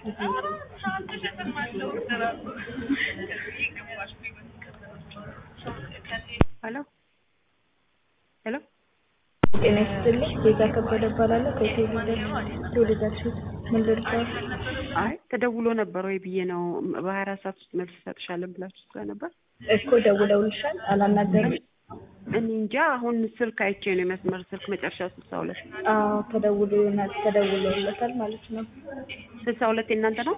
Hello. Hello. ጤና ይስጥልኝ ቤዛ ከበደ እባላለሁ ከቴሌቪዥን ምን ልርዳው? አይ ተደውሎ ነበር ወይ ብዬ ነው በ24 ሰዓት ውስጥ መልስ እሰጥሻለሁ ብላችሁ ስለነበር እኮ ደውለውልሻል አላናገሩም? እኔ እንጃ አሁን ስልክ አይቼ ነው የመስመር ስልክ መጨረሻው 62 አዎ ተደውሎለታል ማለት ነው 62 እናንተ ነው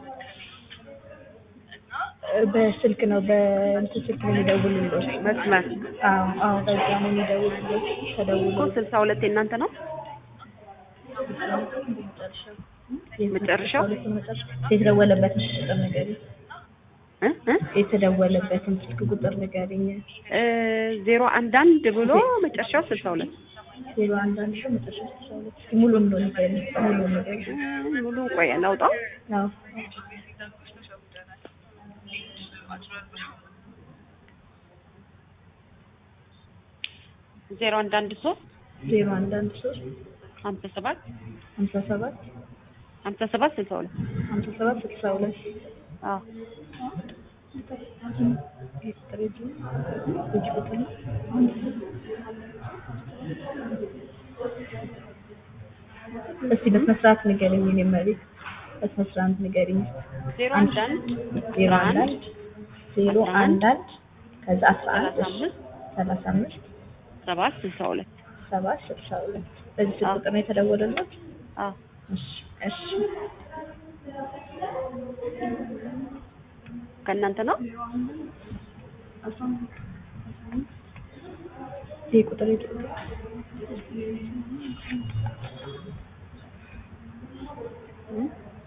በስልክ ነው በእንትን ስልክ ነው የሚደውሉልሽ መስመር አዎ በዛ ነው የሚደውሉልሽ ተደውሎ እኮ 62 እናንተ ነው መጨረሻው የተደወለበትን ቁጥር ንገሪኝ የተደወለበትን ስልክ ቁጥር ንገሪኝ 011 ብሎ መጨረሻው 62 011 ብሎ መጨረሻው 62 ሙሉውን ነው ንገሪኝ ሙሉውን ቆይ ላውጣው አዎ 011 011 57 57 62 57 62 አዎ እስቲ በስነስርዓት ንገሪኝ እኔ መሬት በስነስርዓት ንገሪኝ 011 ከዛ 11 35 762 በዚህ ስልክ ቁጥር ነው የተደወለለት? አዎ እሺ ከእናንተ ነው ይሄ ቁጥር